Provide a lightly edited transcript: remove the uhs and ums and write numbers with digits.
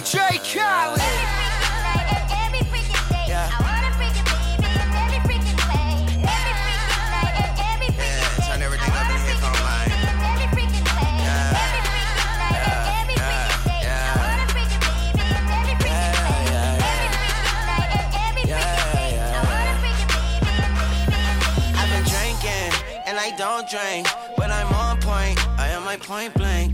DJ Khaled. Every freaking day, I wanna freaking baby, every freaking way, every freaking night, every freaking day. Turn everything up in the headphone line. Every freaking way, every freaking night, every freaking day. I wanna freaking baby, every freaking way, every freaking night, every freaking day. I wanna freaking baby. I've been drinking and I don't drink, but I'm on point. I am my point blank.